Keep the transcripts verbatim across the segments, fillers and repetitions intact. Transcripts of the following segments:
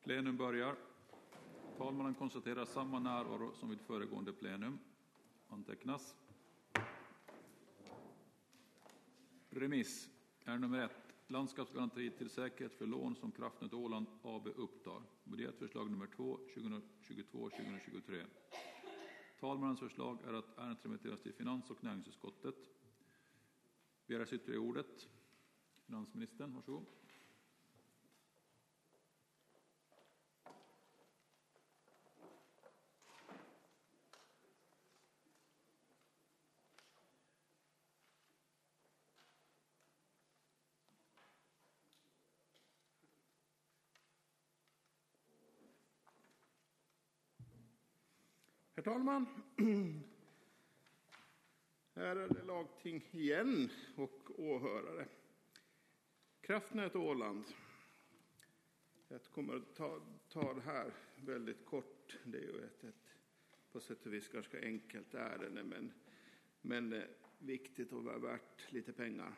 Plenum börjar. Talmannen konstaterar samma närvaro som vid föregående plenum. Antecknas. Remiss är nummer ett. Landskapsgaranti till säkerhet för lån som Kraftnät Åland A B upptar. Budgetförslag nummer två, tjugohundratjugotvå till tjugohundratjugotre. Talmannens förslag är att ärendet remitteras till finans- och näringsutskottet. Begärs ytterligare ordet. Finansministern, varsågod. Herr talman, här är det lagting igen och åhörare. Kraftnät Åland. Jag kommer att ta, ta det här väldigt kort. Det är ju ett, ett på sätt och vis ganska enkelt ärende, men, men viktigt och värt lite pengar.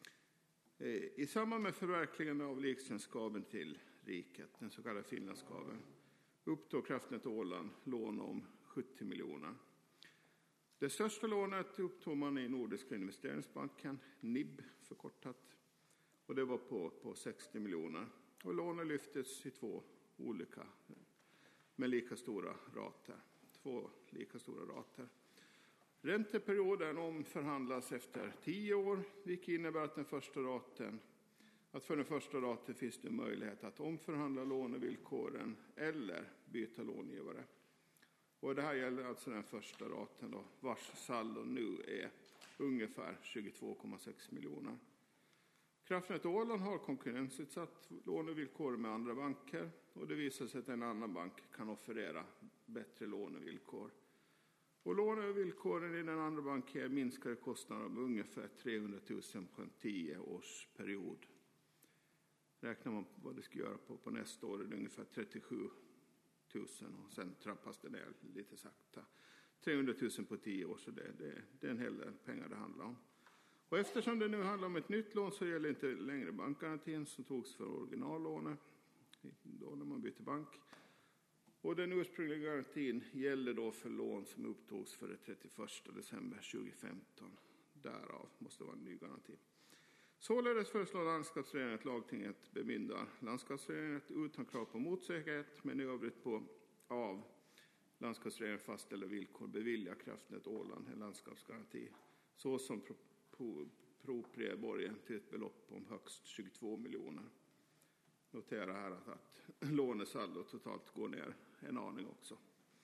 I samband med förverkligandet av likströmskabeln till riket, den så kallade Finlandskabeln, upptog Kraftnät Åland lån om sjuttio miljoner. Det största lånet upptog man i Nordiska investeringsbanken, N I B förkortat, och det var på, på sextio miljoner. Och lånet lyftes i två olika med lika stora rater. Två lika stora rater. Ränteperioden omförhandlas efter tio år, vilket innebär att den första raten att för den första raten finns det möjlighet att omförhandla lånevillkoren eller byta långivare. Och det här gäller alltså den första raten då, vars saldo nu är ungefär tjugotvå komma sex miljoner. Kraftnät Åland har konkurrensutsatt lånevillkor med andra banker, och det visar sig att en annan bank kan offerera bättre lånevillkor. Och lånevillkoren i den andra banken minskar kostnader med ungefär trehundratusen på en tio års period. Räknar man på vad det ska göra på, på nästa år är det ungefär trettiosju tusen, och sen trappas det ner lite sakta. trehundratusen på tio år, så det, det, det är en hel del pengar det handlar om. Och eftersom det nu handlar om ett nytt lån så gäller inte längre bankgarantin som togs för originallånet då när man byter bank. Och den ursprungliga garantin gäller då för lån som upptogs för det trettioförsta december tjugohundrafemton. Därav måste det vara en ny garanti. Således föreslår landskapsregeringen att lagtinget bemyndigar landskapsregeringen utan krav på motsäkerhet, men i övrigt på av landskapsregeringen fastställda villkor bevilja Kraftnät Åland en landskapsgaranti så som proprieborgen till ett belopp om högst tjugotvå miljoner. Notera här att, att lånesaldo totalt går ner en aning också.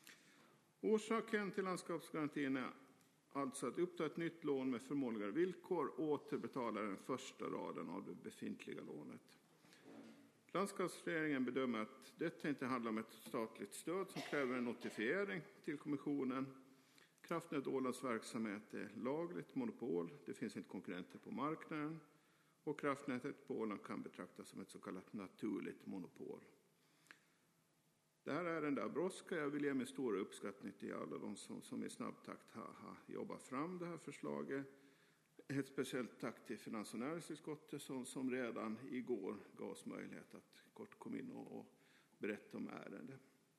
Orsaken till landskapsgarantin är alltså att uppta ett nytt lån med förmånligare villkor och återbetala den första raden av det befintliga lånet. Landskapsregeringen bedömer att detta inte handlar om ett statligt stöd som kräver en notifiering till kommissionen. Kraftnät Ålands verksamhet är lagligt monopol, det finns inte konkurrenter på marknaden, och kraftnätet på Åland kan betraktas som ett så kallat naturligt monopol. Det här är den där brådska. Jag vill ge mig stor uppskattning till alla de som, som i snabb takt har, har jobbat fram det här förslaget. Ett speciellt tack till finans- och näringsutskottet som, som redan igår gav oss möjlighet att kort komma in och, och berätta om ärendet.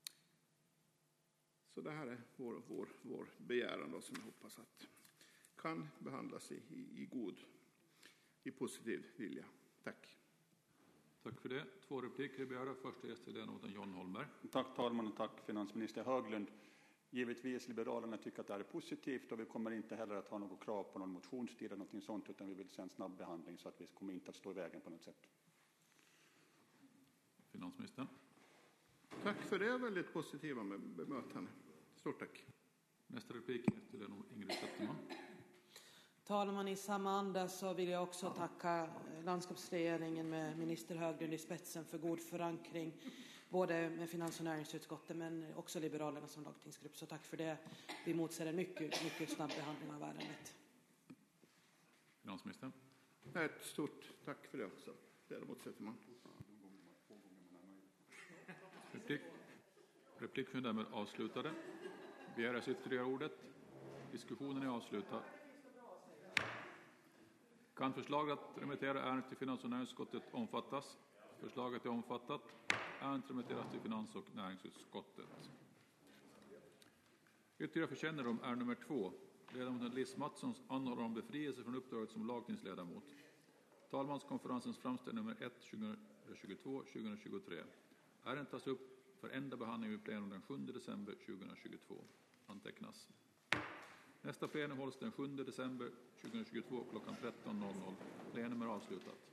Så det här är vår, vår, vår begäran då, som jag hoppas att kan behandlas i, i, i god, i positiv vilja. Tack. Tack för det. Två repliker begärda. Först är till ledamoten John Holmberg. Tack talman och tack finansminister Höglund. Givetvis Liberalerna tycker att det här är positivt, och vi kommer inte heller att ha något krav på någon motionstid eller något sånt, utan vi vill se en snabb behandling så att vi kommer inte att stå i vägen på något sätt. Finansministern. Tack för det, väldigt positiva med bemötande. Stort tack. Nästa replik är till ledamoten Ingrid Zetterman. Talman, i samma anda så vill jag också tacka landskapsregeringen med minister Höglund i spetsen för god förankring, både med finans- och näringsutskottet men också Liberalerna som lagtingsgrupp. Så tack för det. Vi motser en mycket, mycket snabb behandling av ärendet. Finansministern. Ett stort tack för det också. Däremot sätter man. Replik. Replik är därmed avslutade. Begärs ytterligare ordet. Diskussionen är avslutad. Kan förslaget att remittera ärendet till finans- och näringsutskottet omfattas? Förslaget är omfattat. Ärendet remitteras till finans- och näringsutskottet. Ytterligare för kännedom är nummer två. Ledamoten Liz Matssons anhåller om befrielse från uppdraget som lagtingsledamot. Talmanskonferensens framställning nummer ett tjugohundratjugotvå tjugohundratjugotre. Ärendet tas upp för enda behandling vid plenum den sjunde december tjugohundratjugotvå. Antecknas. Nästa plenum hålls den sjunde december tjugohundratjugotvå klockan tretton. Plenum är avslutat.